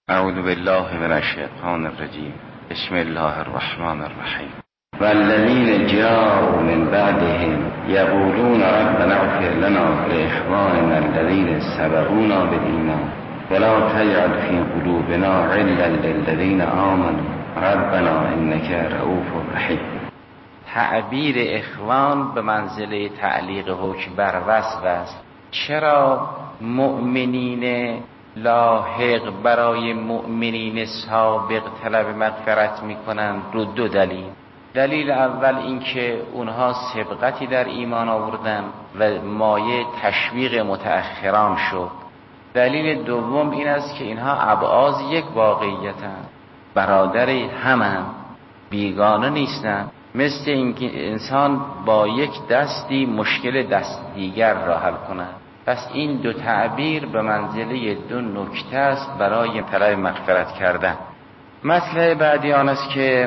اعوذ بالله من الشیطان الرجیم. بسم الله الرحمن الرحیم. والذین جاءوا من بعدهم یقولون ربنا اغفر لنا ولاخواننا الذین سبقونا بالایمان ولا تجعل فی قلوبنا غلا للذین آمنوا ربنا انک رؤوف رحیم. تعبیر اخوان به منزله تعلیق حکم بر وصف است. چرا مؤمنین لاحق برای مؤمنین سابق طلب مغفرت میکنند؟ رو دو دلیل. دلیل اول اینکه اونها سبقتی در ایمان آوردن و مایه تشویق متأخران شد. دلیل دوم این است که اینها ابعاض یک واقعیتند، برادر همند، بیگانه نیستند. مثل اینکه انسان با یک دستی مشکل دست دیگر را حل کند. پس این دو تعبیر به منزله دو نکته است برای طلب مغفرت کردن. مطلب بعدی آن است که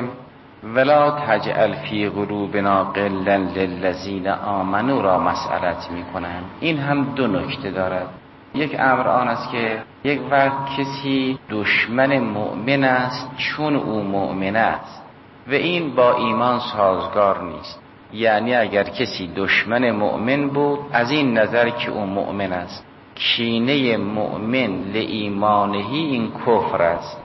ولا تجعل فی قلوبنا غلا للذین آمنوا را مسئلت می کنند. این هم دو نکته دارد. یک امر آن است که یک وقت کسی دشمن مؤمن است چون او مؤمن است و این با ایمان سازگار نیست. یعنی اگر کسی دشمن مؤمن بود از این نظر که او مؤمن است، کینه مؤمن لایمانهی این کفر است.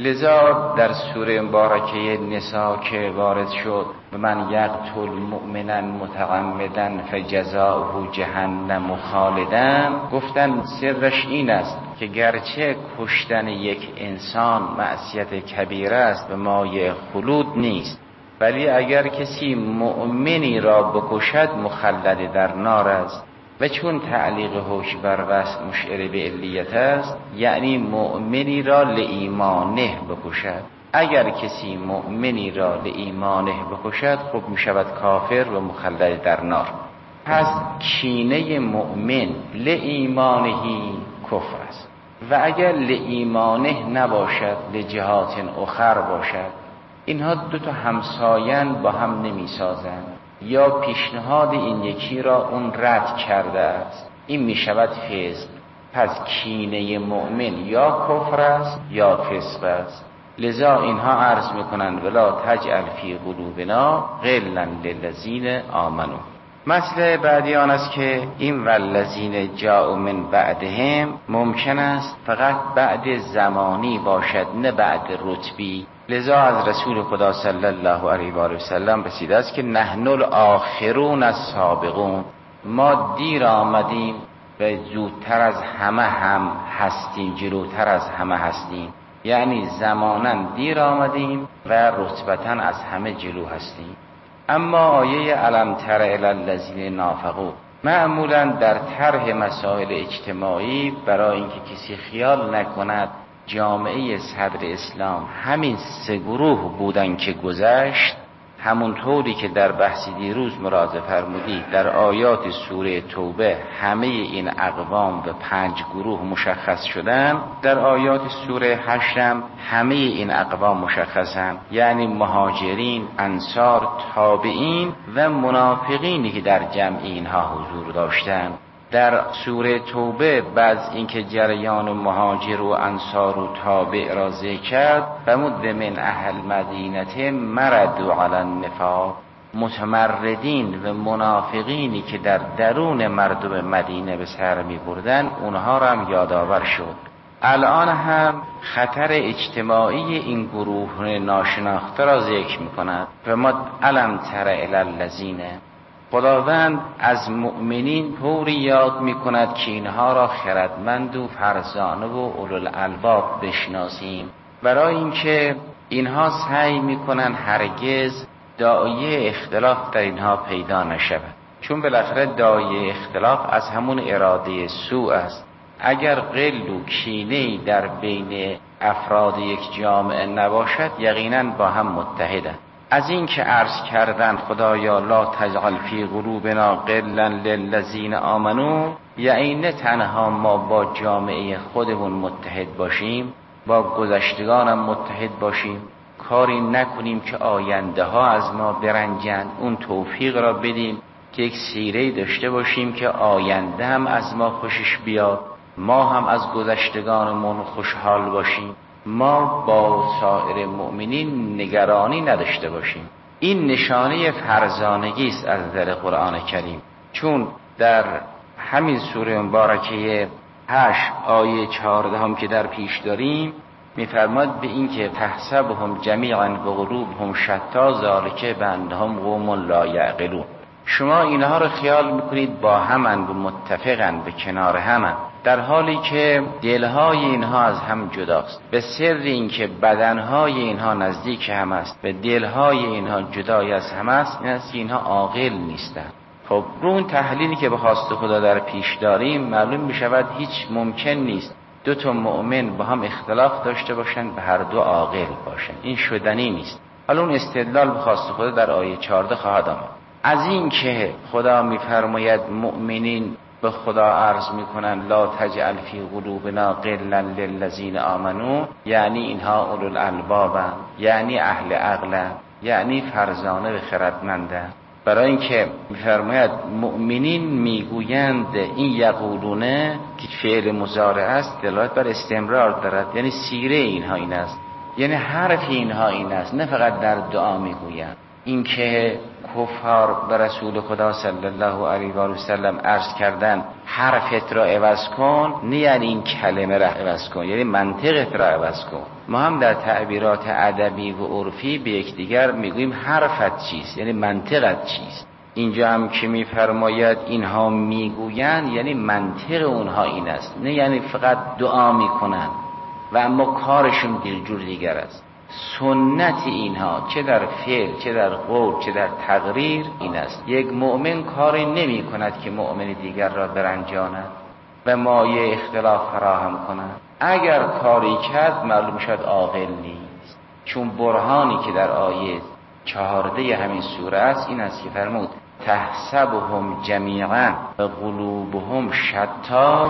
لذا در سوره مبارکه نساء که وارد شد من یقتل مؤمنا متعمدا فجزاؤه جهنم خالدا، گفتن سرش این است که گرچه کشتن یک انسان معصیت کبیره است و مایه خلود نیست، ولی اگر کسی مؤمنی را بکشد مخلد در نار است. و چون تعلیق حکم بر وصف مشعر به علیت است، یعنی مؤمنی را لایمانه بکشد. اگر کسی مؤمنی را لایمانه بکشد خب می شود کافر و مخلد در نار. پس کینه مؤمن لایمانهی کفر است. و اگر لایمانه نباشد لجهات اخر باشد، اینها دو تا همساین با هم نمی سازند. یا پیشنهاد این یکی را اون رد کرده است، این می شود فسق. پس کینه مؤمن یا کفر است یا فسق است. لذا اینها عرض می کنند ولا تجعل فی قلوبنا غلا للذین آمنوا. مسئله بعدی آن است که این والذین جاءوا من بعدهم ممکن است فقط بعد زمانی باشد نه بعد رتبی. لذا از رسول خدا صلی الله علیه و آله و سلم رسیده است که نحن الاخرون السابقون، ما دیر آمدیم و زودتر از همه هم هستیم، جلوتر از همه هستیم. یعنی زمانا دیر آمدیم و رتبتا از همه جلو هستیم. اما آیه الم تر الی الذین نافقوا معمولا در طرح مسائل اجتماعی برای اینکه کسی خیال نکند جامعه صدر اسلام همین سه گروه بودن که گذشت، همونطوری که در بحث دیروز مراجعه فرمودید در آیات سوره توبه همه این اقوام به 5 گروه مشخص شدن، در آیات سوره 8 همه این اقوام مشخصن، یعنی مهاجرین، انصار، تابعین و منافقینی که در جمع اینها حضور داشتند. در سوره توبه بعد اینکه جریان مهاجر و انصار و تابع را ذکر کرد، فرمود من اهل مدینه مردوا علی النفاق، متمردین و منافقینی که در درون مردم مدینه به سر می بردن اونها را هم یادآور شد. الان هم خطر اجتماعی این گروه ناشناخته را ذکر می کند. فرمود الم تر الی الذین، خداوند از مؤمنین طوری یاد می کند که اینها را خردمند و فرزانه و اولوالالباب بشناسیم، برای اینکه اینها سعی می کنند هرگز داعیه اختلاف در اینها پیدا نشود، چون بالاخره داعیه اختلاف از همون اراده سوء است. اگر غل و کینه‌ای در بین افراد یک جامعه نباشد یقینا با هم متحدند. از این که عرض کردن خدایا لا تجعل فی قلوبنا غلا للذین آمنوا، یعنی نه تنها ما با جامعه خودمون متحد باشیم، با گذشتگانم متحد باشیم، کاری نکنیم که آینده ها از ما برنجند، اون توفیق را بدیم که یک سیره داشته باشیم که آینده هم از ما خوشش بیاد، ما هم از گذشتگانمون خوشحال باشیم. ما با سایر مؤمنین نگرانی نداشته باشیم. این نشانه فرزانگی است از نظر قرآن کریم، چون در همین سوره مبارکه 8 آیه 14 هم که در پیش داریم میفرماد به این که تحسبهم جمیعا و قلوبهم شتی ذلک بانهم قوم لا یعقلون. شما اینها رو خیال میکنید با همن و متفقن به کنار همن، در حالی که دلهای اینها از هم جداست. به سر این که بدنهای اینها نزدیک هم است و دلهای اینها جدای از هم است، این است که اینها عاقل نیستند. خب رو اون تحلیلی که به خواست خدا در پیش داریم معلوم میشود هیچ ممکن نیست دو تا مؤمن با هم اختلاف داشته باشند به هر دو عاقل باشند، این شدنی نیست. حالا اون استدلال به خواست خدا در آیه 14 خواهد آمد. از این که خدا میفرماید مؤمنین به خدا عرض میکنن لا تجعل فی قلوبنا غلا للذین آمنوا، یعنی اینها اولو الالبابن، یعنی اهل عقلن، یعنی فرزانه و خردمندن. برای اینکه میفرماید مؤمنین میگویند، این یقولونه که فعل مضارع است دلالت بر استمرار دارد، یعنی سیره اینها این است، یعنی حرف اینها این است، نه فقط در دعا میگویند. این که کفار به رسول خدا صلی الله علیه و سلم عرض کردن حرفت را عوض کن، نه یعنی این کلمه را عوض کن، یعنی منطقت را عوض کن. ما هم در تعبیرات ادبی و عرفی به یکدیگر میگوییم حرفت چیست، یعنی منطقت چیست. اینجا هم که میفرماید اینها میگویند یعنی منطق اونها این است، نه یعنی فقط دعا میکنند و اما کارشون دلجور دیگر است. سنت اینها چه در فعل چه در قول چه در تقریر این است. یک مؤمن کاری نمی کند که مؤمن دیگر را برنجاند و مایه اختلاف فراهم کند. اگر کاری کرد معلوم شد عاقل نیست، چون برهانی که در آیه 14 همین سوره است این است که فرمود تحسبهم جمیعا و قلوبهم شتی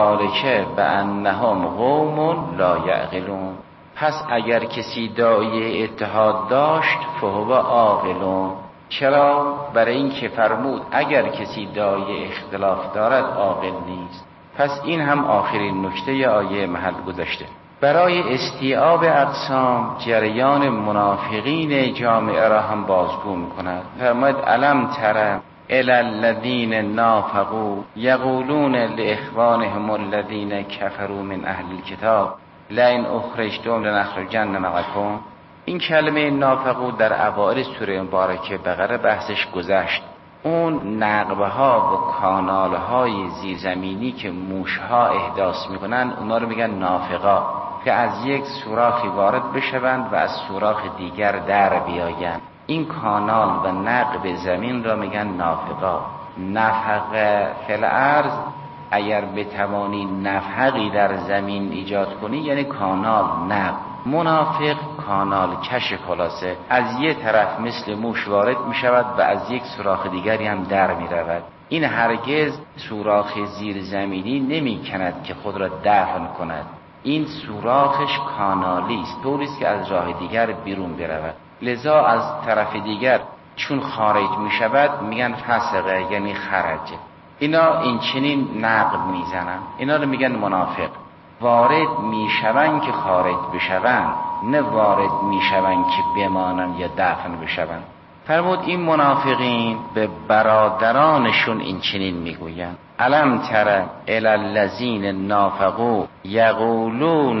ذلک بانهم قوم لا یعقلون. پس اگر کسی داعی اتحاد داشت فهو عاقلون. چرا؟ برای این که فرمود اگر کسی داعی اختلاف دارد عاقل نیست. پس این هم آخرین نکته آیه محل گذاشته. برای استیعاب اقسام جریان منافقین جامعه را هم بازگو می‌کند. فرماید الم تر الی الذین نافقوا یقولون لاخوانهم الذین کفروا من اهل الکتاب لئن اخرجتم لنخرجن معکم. این کلمه نافقو در اوایل سوره مبارکه بقره بحثش گذشت. اون نقبه ها و کانال های زیرزمینی که موش ها احداث میکنن اونا رو میگن نافقا، که از یک سوراخی وارد بشوند و از سوراخ دیگر در بیایند. این کانال و نقب زمین را میگن نافقا. نفق فی الارض، اگر بتوانی نفحقی در زمین ایجاد کنی یعنی کانال نقب. منافق کانال کش، خلاصه از یه طرف مثل موش وارد می شود و از یک سوراخ دیگری هم در می رود. این هرگز سوراخ زیر زمینی نمی کند که خود را دفن کند، این سوراخش کانالی است، طوری است که از راه دیگر بیرون برود. لذا از طرف دیگر چون خارج می شود میگن فسقه، یعنی خرجه. اینا این چنین نقب میزنن، اینا رو میگن منافق. وارد میشون که خارج بشون، نه وارد میشون که بمانن یا دفن بشون. فرمود این منافقین به برادرانشون این چنین میگوین الم تر الی الذین نافقوا یقولون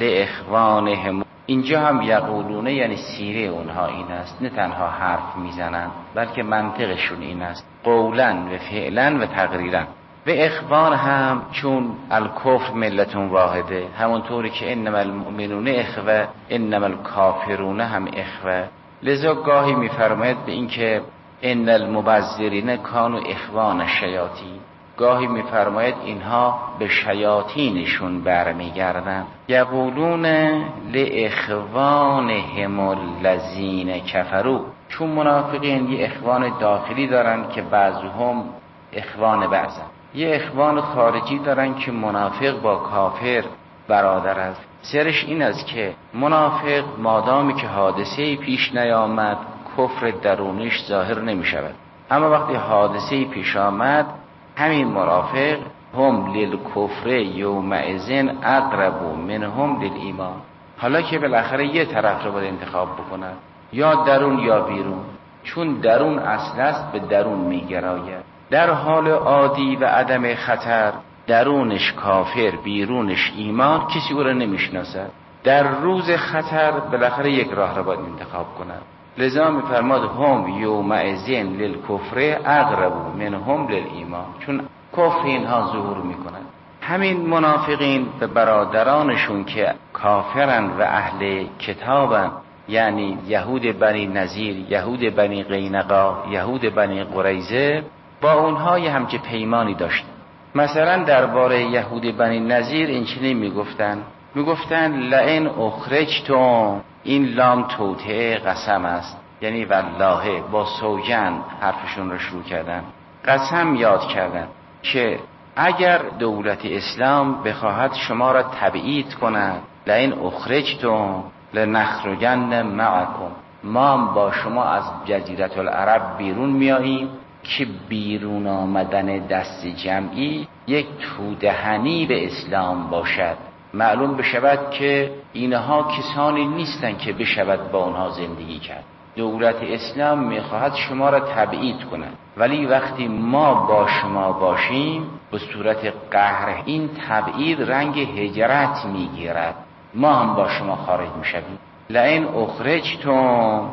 لاخوانهم. اینجا هم یقولون یعنی سیره اونها این است، نه تنها حرف میزنن بلکه منطقشون این است، قولا و فعلا و تقریرا. و اخوان هم چون الکفر ملتون واحده، همونطوری که انما المؤمنون اخوه انما الکافرون هم اخوه. لذا گاهی میفرماید به این که ان المبذرین کانوا اخوان الشیاطین، گاهی میفرماید اینها به شیاطینشون برمیگردن. یقولون لاخوانهم الذین کفروا، چون منافقین یه اخوان داخلی دارن که بعضهم اخوان بعضن، یه اخوان خارجی دارن که منافق با کافر برادر است. سرش این است که منافق مادامی که حادثه‌ای پیش نیامد کفر درونیش ظاهر نمی شود، اما وقتی حادثه‌ای پیش آمد همین منافق هم للکفر یومئذ اقرب منهم للایمان، حالا که بالاخره یه طرف رو باید انتخاب بکنن، یا درون یا بیرون، چون درون اصل است به درون میگراید. در حال عادی و عدم خطر درونش کافر بیرونش ایمان، کسی او را نمیشناسد. در روز خطر بالاخره یک راه را باید انتخاب کنند. لذا میفرماد هم یومئذین للکفر اقرب منهم للایمان، چون کفر اینها ظهور میکنند. همین منافقین به برادرانشون که کافرن و اهل کتابن، یعنی یهود بنی نذیر، یهود بنی قینقاع، یهود بنی قریظه، با اونها یه همچه پیمانی داشتن. مثلا درباره یهود بنی نذیر این چنین میگفتن لئن اخرجتم، این لام توطئه قسم است، یعنی والله با سوگند حرفشون رو شروع کردن، قسم یاد کردن که اگر دولت اسلام بخواهد شما را تبعید کند، لئن اخرجتم لنخرجن معکم، ما با شما از جزیره العرب بیرون میاییم. که بیرون آمدن دست جمعی یک تودهنی به اسلام باشد، معلوم بشود که اینها کسانی نیستند که بشود با آنها زندگی کرد. دولت اسلام میخواهد شما را تبعید کند، ولی وقتی ما با شما باشیم به صورت قهر این تبعید رنگ هجرت میگیرد، ما هم با شما خارج میشویم. لئن اخرجتم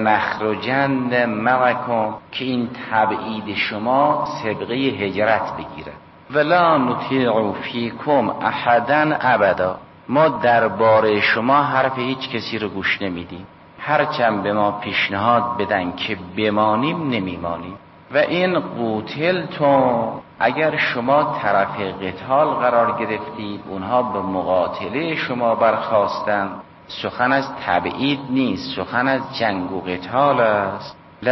لنخرجن معکم، که این تبعید شما سبقه هجرت بگیرد. ولا نطیع فیکم احدا ابدا، ما درباره شما حرف هیچ کسی رو گوش نمیدیم، هرچند به ما پیشنهاد بدن که بمانیم نمیمانیم. و این قوتلتم، اگر شما طرف قتال قرار گرفتید، اونها به مقاتله شما برخاستند، سخن از تبعید نیست، سخن از جنگ و قتال است.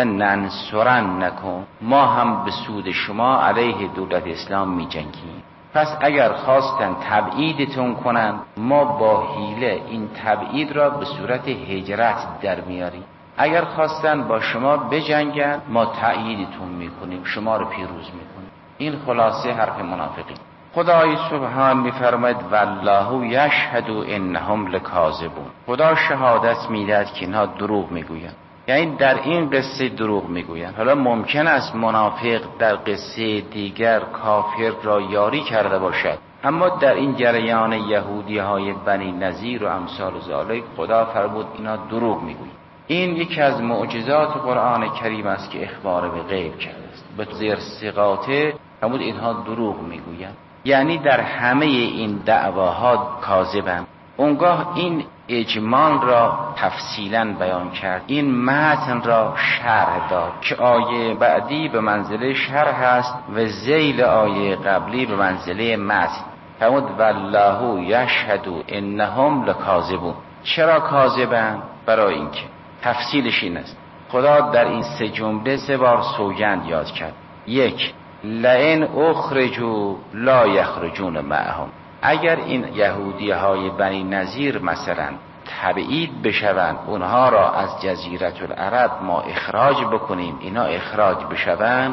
لننصرنکم، ما هم به سود شما علیه دولت اسلام می جنگیم. پس اگر خواستن تبعیدتون کنن، ما با حیله این تبعید را به صورت هجرت در میاریم. اگر خواستن با شما بجنگن، ما تأییدتون میکنیم، شما رو پیروز میکنیم. این خلاصه حرف منافقین. خدای سبحان میفرماید والله یشهد انهم لکاذبون، خدا شهادت میدهد که اینها دروغ میگویند، یعنی در این قصه دروغ میگویند. حالا ممکن است منافق در قصه دیگر کافر را یاری کرده باشد، اما در این جریان یهودی های بنی نذیر و امثال ذالک خدا فرمود اینا دروغ میگویند. این یکی از معجزات قرآن کریم است که اخبار به غیب کرده است. به زیر ثقاته فرمود اینها دروغ میگویند، یعنی در همه این دعواها کاذبند. اونگاه این اجمال را تفصیلا بیان کرد، این متن را شرح داد که آیه بعدی به منزله شرح است و ذیل آیه قبلی به منزله متن. فرمود والله یشهد انهم لکاذبون. چرا کاذبند؟ برای اینکه تفصیلش این است، خدا در این سه جمله 3 بار سوگند یاد کرد. 1 لئن اخرجوا لا یخرجون معهم، اگر این یهودی های بنی نذیر مثلا تبعید بشوند، اونها را از جزیره العرب ما اخراج بکنیم، اینا اخراج بشوند،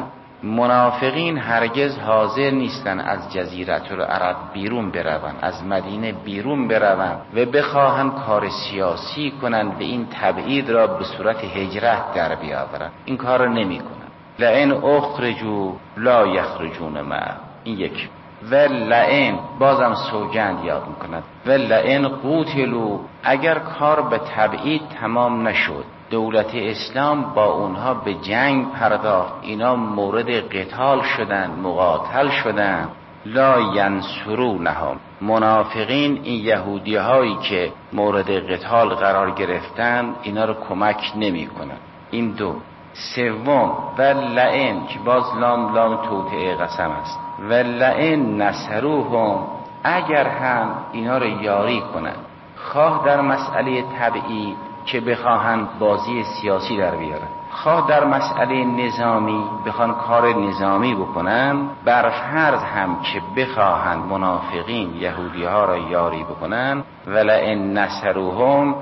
منافقین هرگز حاضر نیستن از جزیره العرب بیرون بروند، از مدینه بیرون بروند و بخواهند کار سیاسی کنند و این تبعید را به صورت هجرت در بیاورند. این کار را نمی کنند. لئن اخرجوا لا یخرجون معهم، این 1. و لئن، بازم سوگند یاد میکند، و لئن قوتلوا، اگر کار به تبعید تمام نشد، دولت اسلام با اونها به جنگ پرداخت، اینا مورد قتال شدن، مقاتل شدن، لا ینصرونهم، منافقین این یهودی هایی که مورد قتال قرار گرفتن اینا رو کمک نمی کنن. این 2. 3 و لئن، که باز لام توطئه قسم است، و لئن نصروهم، اگر هم اینا رو یاری کنند، خواه در مسئله تبعید که بخواهند بازی سیاسی در بیارن، خواه در مسئله نظامی بخوان کار نظامی بکنن، بر فرض هم که بخواهند منافقین یهودی ها را یاری بکنن، ولئن نصروهم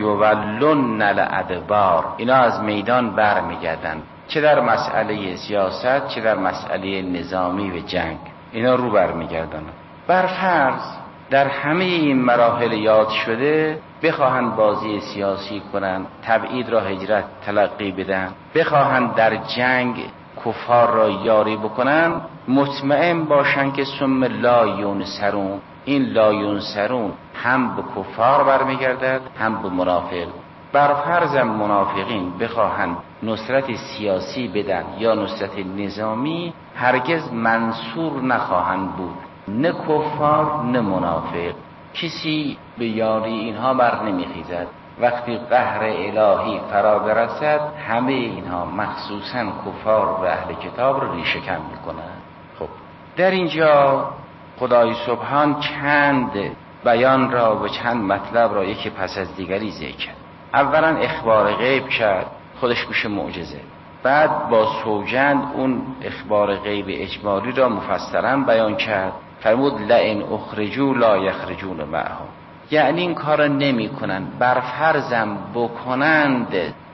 لیولن الادبار، اینا از میدان برمیگردن، چه در مسئله سیاست چه در مسئله نظامی و جنگ، اینا رو برمیگردن. بر فرض در همه این مراحل یاد شده بخواهند بازی سیاسی کنند، تبعید را هجرت تلقی بدن، بخواهند در جنگ کفار را یاری بکنن، مطمئن باشن که ثم لا ینصرون، این لا ینصرون هم به کفار برمیگردد هم به منافق. بر فرض منافقین بخواهند نصرت سیاسی بدن یا نصرت نظامی، هرگز منصور نخواهند بود، نه کفار نه منافق. کسی به یاری اینها بر نمیخیزد. وقتی قهر الهی فرا برسد همه اینها مخصوصا کفار و اهل کتاب رو ریشه کن میکنند. خب در اینجا خدای سبحان چند بیان را و چند مطلب را یکی پس از دیگری ذکر کرد. اولا اخبار غیب کرد، خودش میشه معجزه. بعد با سوگند اون اخبار غیب اجمالی را مفصلا بیان کرد، فرمود لئن اخرجوا لا یخرجون معهم، یعنی این کار نمی کنند. بر فرضم بکنند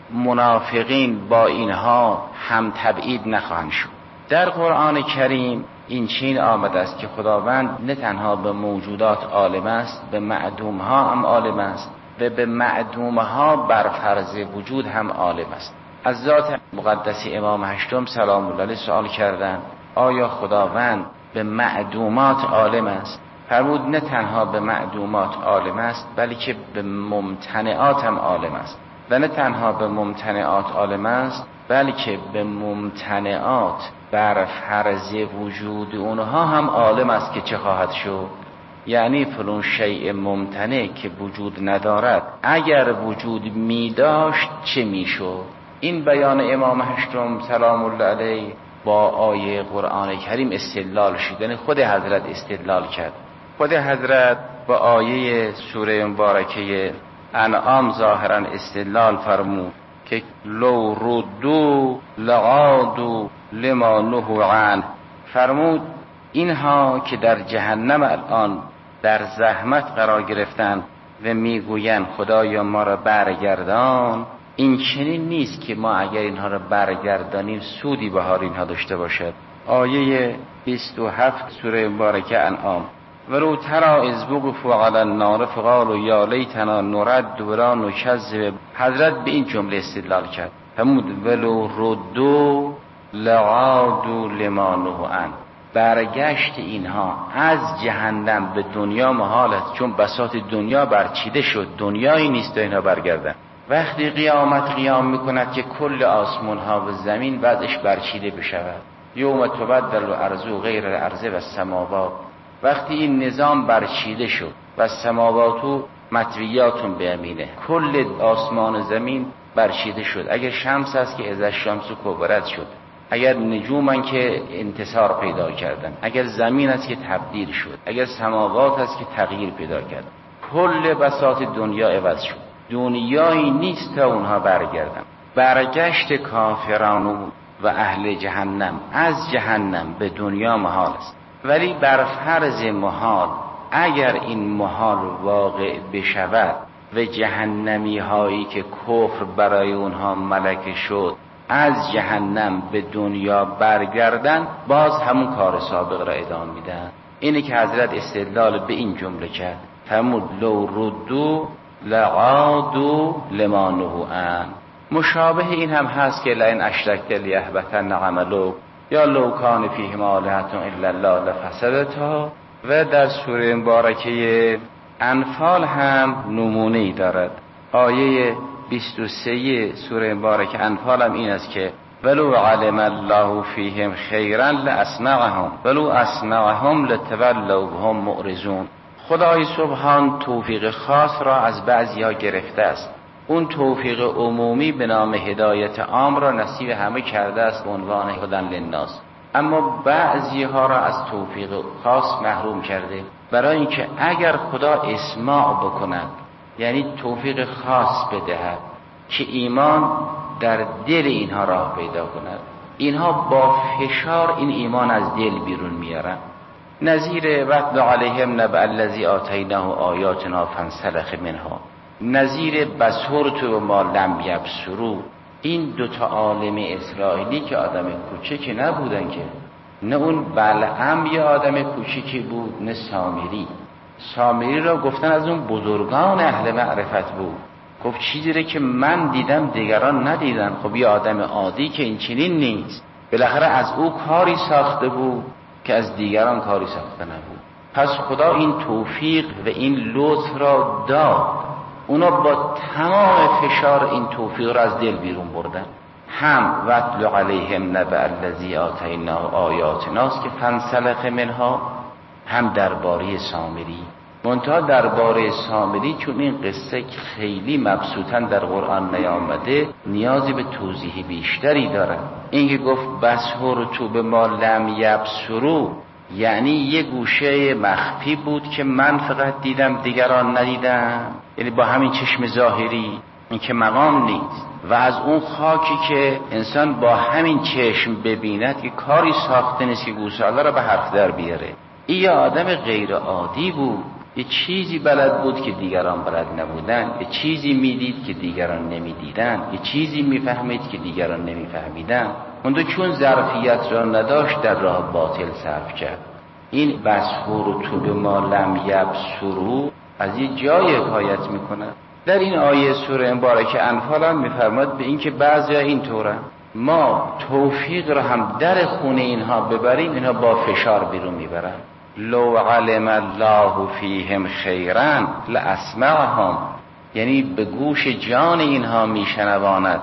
منافقین با اینها هم تبعید نخواهند شد. در قرآن کریم این چین آمده است که خداوند نه تنها به موجودات عالم است، به معدوم ها هم عالم است و به معدوم ها بر فرض وجود هم عالم است. از ذات مقدس امام هشتم سلام الله علیه سوال کردند آیا خداوند به معدومات عالم است؟ فرمود نه تنها به معدومات عالم است بلکه به ممتنعات هم عالم است، و نه تنها به ممتنعات عالم است بلکه به ممتنعات بر فرض وجود اونها هم عالم است که چه خواهد شد. یعنی فلان شیء ممتنع که وجود ندارد اگر وجود می داشت چه می شد. این بیان امام هشتم سلام الله علیه با آیه قرآن کریم استدلال شد، یعنی خود حضرت استدلال کرد. خود حضرت با آیه سوره مبارکه انعام ظاهرا استدلال فرمود که لو ردو لعادوا لما نهوا عنه. فرمود اینها که در جهنم الان در زحمت قرار گرفتن و میگویند خدایا ما را برگردان، این چنین نیست که ما اگر اینها را برگردانیم سودی بهار اینها داشته باشد. آیه 27 سوره مبارکه انعام ولو تری اذ وقفوا علی النار فقالوا یا لیتنا نرد ولا نکذب. حضرت به این جمله استدلال کرد، فرمود ولو ردوا لعادوا لما نهوا عنه. برگشت اینها از جهنم به دنیا محال است، چون بساط دنیا برچیده شد، دنیایی نیست تا اینها برگردن. وقتی قیامت قیام میکند که کل آسمان ها و زمین وضعش برچیده بشود، یوم تبدل الارض غیر الارض و السماوات، وقتی این نظام برچیده شد و السماوات مطویات بیمینه، کل آسمان و زمین برچیده شد. اگر شمس است که اذا الشمس کبرت شد، اگر نجومن که انتصار پیدا کردن، اگر زمین است که تبدیل شد، اگر سماوات است که تغییر پیدا کرد، کل بساط دنیا عوض شد. دنیایی نیست تا اونها برگردن. برگشت کافران و اهل جهنم از جهنم به دنیا محال است. ولی بر فرض محال اگر این محال واقع بشود و جهنمی هایی که کفر برای اونها ملکه شد از جهنم به دنیا برگردن، باز همون کار سابق را ادامه میدن. اینه که حضرت استدلال به این جمله کرد، فرمود لو ردو لعادوا لما نهوا عنه. مشابه این هم هست که لئن اشرکت لیحبطن عملک یا لو کان فیهما آلهة الا الله لفسدتا. و در سوره مبارکه انفال هم نمونه‌ای دارد. آیه 23 سوره مبارکه انفال هم این است که ولو علم الله فیهم خیرا لاسمعهم ولو اسمعهم لتولوا وهم معرضون. خدای سبحان توفیق خاص را از بعضی‌ها گرفته است. اون توفیق عمومی به نام هدایت عام را نصیب همه کرده است به عنوان هدن للناس، اما بعضی‌ها را از توفیق خاص محروم کرده، برای اینکه اگر خدا اسماع بکند، یعنی توفیق خاص بدهد که ایمان در دل اینها راه پیدا کند، اینها با فشار این ایمان از دل بیرون میارن. نظیر وَاتْلُ عَلَیْهِمْ نَبَأَ الَّذِی آتَیْنَاهُ آیاتنا فانسلخ منها، نظیر بصرت و ما لم یبصروا. این دوتا عالم اسرائیلی که آدم کوچکی نبودن که، نه اون بلعم یه آدم کوچکی بود نه سامری. سامری را گفتن از اون بزرگان اهل معرفت بود. گفت چیزی رو که من دیدم دیگران ندیدن. خب یه آدم عادی که این چنین نیست، بالاخره از او کاری ساخته بود که از دیگران کاری ساخته نبود. پس خدا این توفیق و این لطف را داد. اونا با تمام فشار این توفیق را از دل بیرون بردن. هم وَاتْلُ عَلَیْهِمْ نَبَأَ الَّذِی آتَیْنَاهُ آیاتناست که فانسلخ منها، هم درباره سامری. منتها درباره سامری چون این قصه خیلی مبسوطاً در قرآن نیامده، نیازی به توضیح بیشتری داره. این که گفت بسحر تو به ما لم یبصروا، یعنی یه گوشه مخفی بود که من فقط دیدم دیگران ندیدم، یعنی با همین چشم ظاهری، این که مقام نیست. و از اون خاکی که انسان با همین چشم ببیند که کاری ساخته نیست که گوساله را به حرف در بیاره. این یه آدم غیر عادی بود، یه چیزی بلد بود که دیگران بلد نبودن، یه چیزی میدید که دیگران نمیدیدن، یه چیزی میفهمید که دیگران نمیفهمیدن. اون چون ظرفیت را نداشت در راه باطل صرف کرد. این بسحور تو به ما لم یبصروا از یه جای حکایت میکنه. در این آیه سوره مبارکه انفال هم میفرماد به این که بعضی این طوره ما توفیق را هم در خونه اینها ببریم، اینها با فشار بیرون میبرن. لو علم الله فیهم خیرا لاسمعهم، یعنی به گوش جان اینها میشنواند،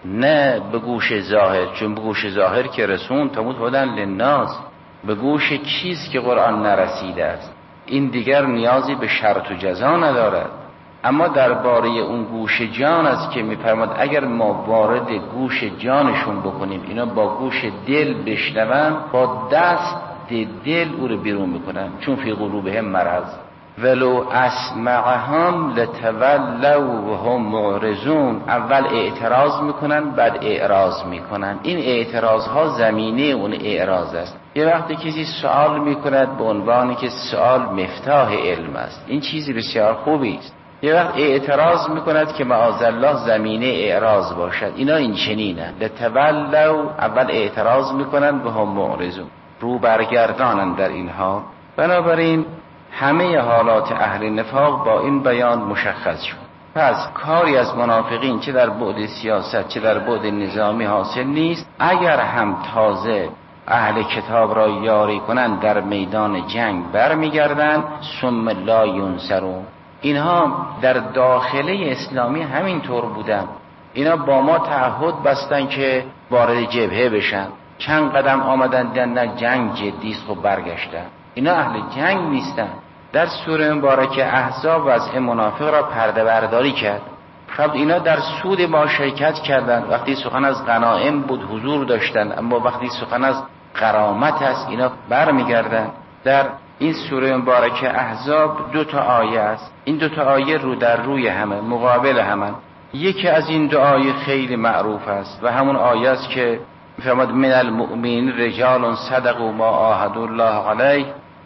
نه به گوش ظاهر. چون به گوش ظاهر که رسون تموت هدن للناس، به گوش چیز که قرآن نرسیده است. این دیگر نیازی به شرط و جزا ندارد. اما درباره اون گوش جان است که میفرماد اگر ما وارد گوش جانشون بکنیم، اینا با گوش دل بشنون، با دست دل او رو بیرون میکنن، چون فی قلوبهم مرض. ولو اسمعهم لتولوا وهم معرضون. اول اعتراض میکنن، بعد اعراض میکنن. این اعتراض ها زمینه اون اعراض است. یه وقتی کسی سوال میکند به عنوانی که سوال مفتاح علم است، این چیزی بسیار خوبی است. یه وقت اعتراض میکند که معاذالله زمینه اعراض باشد، اینا این چنینه. لتولوا، اول اعتراض میکنن و هم معرضون، رو برگردانن در اینها. بنابراین همه حالات اهل نفاق با این بیان مشخص شد. پس کاری از منافقین چه در بعد سیاست چه در بعد نظامی حاصل نیست. اگر هم تازه اهل کتاب را یاری کنند در میدان جنگ برمیگردند، ثم لا ینصرون. اینها در داخله اسلامی همین طور بودن. اینا با ما تعهد بستن که وارد جبهه بشن، چند قدم آمدن دیدن نه جنگ جدیست، خب برگشتن. اینا اهل جنگ نیستن. در سوره مبارکه احزاب وضع منافق را پرده برداری کرد. خب اینا در سود ما شرکت کردند، وقتی سخن از غنایم بود حضور داشتن، اما وقتی سخن از غرامت است اینا برمیگردن. در این سوره مبارکه احزاب 2 آیه است. این 2 آیه رو در روی همه، مقابل همه. یکی از این 2 آیه خیلی معروف است و همون آیه است که می‌فرماد من المؤمنین رجال صدقوا ما عاهدوا الله علیه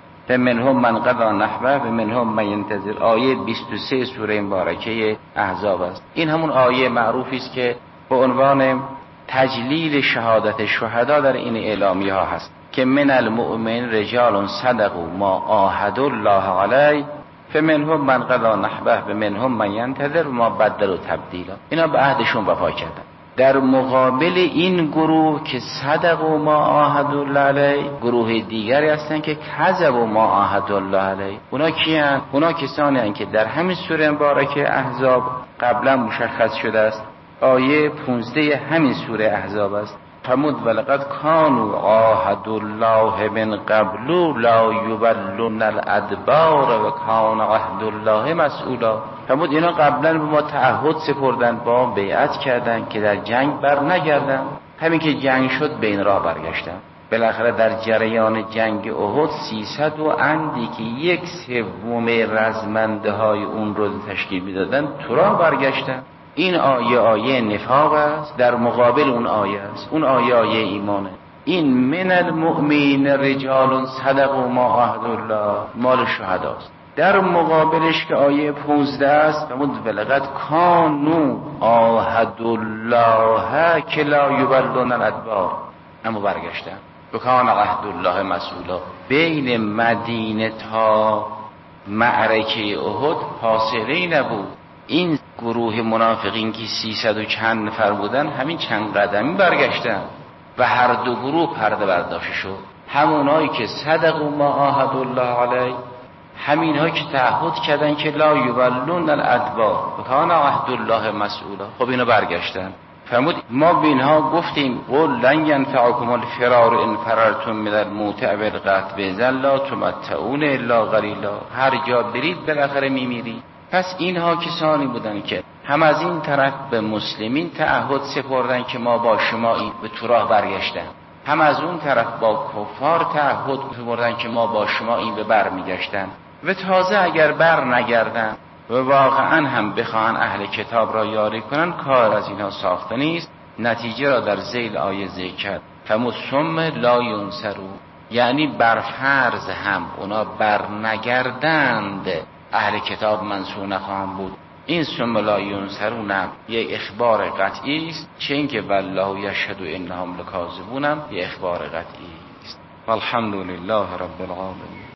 فمنهم من قضی نحبه ومنهم من ینتظر. آیه 23 سوره مبارکه احزاب است. این همون آیه معروفی است که به عنوان تجلیل شهادت شهدا در این اعلامیه ها هست که من المؤمن رجال صدقوا ما عاهدوا الله علیه فمنهم من قضی نحبه ومنهم من ینتظر وما بدلوا تبدیلا. اینا به عهدشون وفا کردن. در مقابل این گروه که صدقوا ما عاهدوا الله علیه، گروه دیگری هستن که کذبوا ما عاهدوا الله علیه. اونا کیان؟ اونا کسانی هستند که در همین سوره مبارکه احزاب قبلا مشخص شده است. آیه 15 همین سوره احزاب است. فرمود ولقد کانوا عاهدوا الله من قبل لا یولون الادبار و کان عهد الله مسئولا. فرمود اینا قبلا به ما تعهد سپردند، با ما بیعت کردند که در جنگ بر نگردن. همین که جنگ شد بین راه برگشتن. بالاخره در جریان جنگ احد 300 و اندی که 1/3 رزمنده های اون رو تشکیل میدادن تو راه برگشتن. این آیه نفاق است، در مقابل اون آیه است. اون آیه ایمانه. این من المؤمنین رجال صدقوا ما عاهدوا الله مال شهداست. در مقابلش که آیه 15 است فرمود ولقد کانوا عاهدوا الله که لا یولون الادبار، اما برگشتن. و کان عهد الله مسئولا. بین مدینه تا معرکه احد فاصله نبود. این گروه منافقین که 300 و چند نفر بودن همین چند قدمی برگشتن و هر دو گروه پرده برداشته شد. همونایی که صدقوا ما عاهدوا الله علیه، همینایی که تعهد کردن که لا یولون الادبار و کان عهد الله مسئولا، خب اینا برگشتن. فرمود ما به اینها گفتیم قل لن ینفعکم الفرار ان فررتم من الموت او القتل باذن لا تمتعون الا قلیلا. هر جا برید بالاخره میمیرید. پس اینها کسانی بودن که هم از این طرف به مسلمین تعهد سپردن که ما با شما این به تو راه برگشتن، هم از اون طرف با کفار تعهد سپردن که ما با شما این به بر میگشتن. و تازه اگر بر نگردن و واقعا هم بخواهن اهل کتاب را یاری کنن، کار از اینها ساخته نیست. نتیجه را در ذیل آیه ذکر کرد فمصم لا ینصرون، یعنی بر فرض هم اونا بر نگردند اهل کتاب منصور نخواهند بود. این ثم لا ینصرون یک اخبار قطعی است، چه اینکه والله یشهد انهم لکاذبون یه اخبار قطعی است. والحمد لله رب العالمین.